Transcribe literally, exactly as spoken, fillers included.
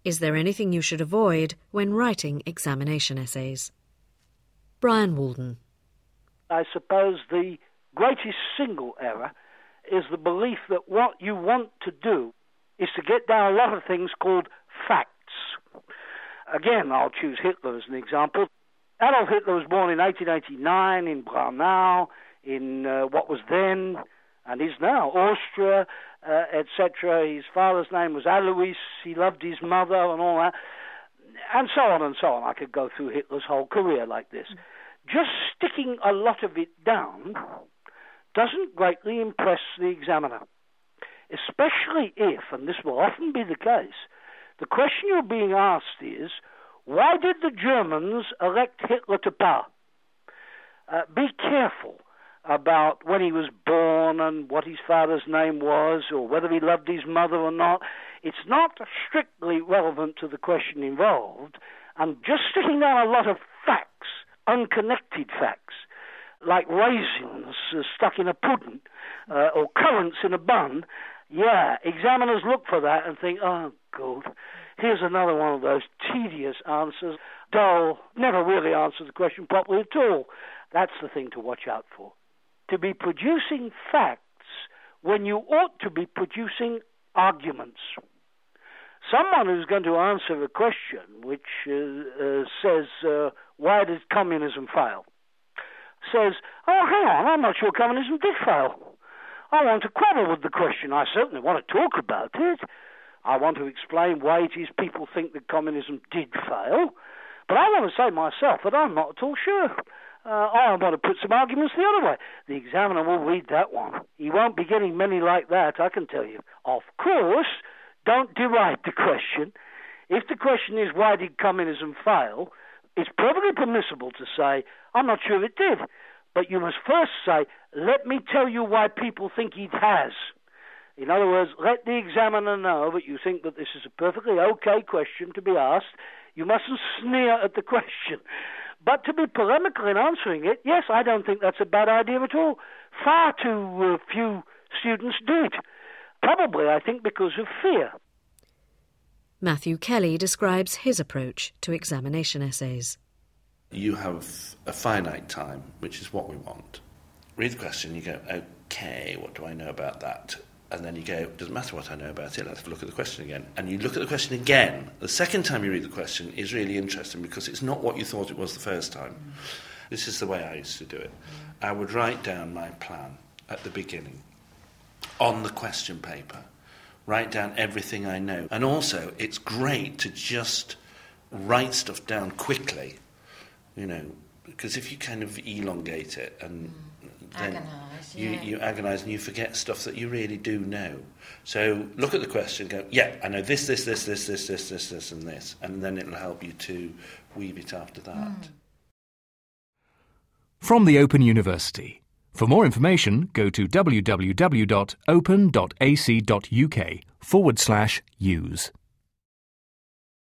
Is there anything you should avoid when writing examination essays? Brian Walden. I suppose the greatest single error is the belief that what you want to do is to get down a lot of things called facts. Again, I'll choose Hitler as an example. Adolf Hitler was born in eighteen eighty-nine in Braunau, in uh, what was then and is now Austria, uh, et cetera. His father's name was Alois. He loved his mother and all that, and so on and so on. I could go through Hitler's whole career like this. Just sticking a lot of it down doesn't greatly impress the examiner, especially if, and this will often be the case, the question you're being asked is, why did the Germans elect Hitler to power? Uh, be careful about when he was born and what his father's name was or whether he loved his mother or not. It's not strictly relevant to the question involved, and just sticking down a lot of facts, unconnected facts, like raisins uh, stuck in a pudding uh, or currants in a bun, yeah, examiners look for that and think, oh, God, here's another one of those tedious answers, dull, never really answer the question properly at all. That's the thing to watch out for. To be producing facts when you ought to be producing arguments. Someone who's going to answer a question which uh, uh, says, uh, why did communism fail? Says, oh, hang on, I'm not sure communism did fail. I want to quibble with the question. I certainly want to talk about it. I want to explain why it is people think that communism did fail. But I want to say myself that I'm not at all sure. Uh, I want to put some arguments the other way. The examiner will read that one. He won't be getting many like that, I can tell you. Of course, don't deride the question. If the question is, why did communism fail, it's perfectly permissible to say, I'm not sure it did. But you must first say, let me tell you why people think it has. In other words, let the examiner know that you think that this is a perfectly okay question to be asked. You mustn't sneer at the question. But to be polemical in answering it, yes, I don't think that's a bad idea at all. Far too uh, few students do it. Probably, I think, because of fear. Matthew Kelly describes his approach to examination essays. You have a finite time, which is what we want. Read the question, you go, OK, what do I know about that? And then you go, it doesn't matter what I know about it, let's have a look at the question again. And you look at the question again. The second time you read the question is really interesting because it's not what you thought it was the first time. Mm. This is the way I used to do it. Mm. I would write down my plan at the beginning on the question paper, write down everything I know. And also, it's great to just write stuff down quickly, you know, because if you kind of elongate it and mm. then agonise, you, yeah. you agonise and you forget stuff that you really do know. So look at the question, go, yeah, I know this, this, this, this, this, this, this, this, and this, and then it'll help you to weave it after that. Mm. From the Open University. For more information, go to www.open.ac.uk forward slash use.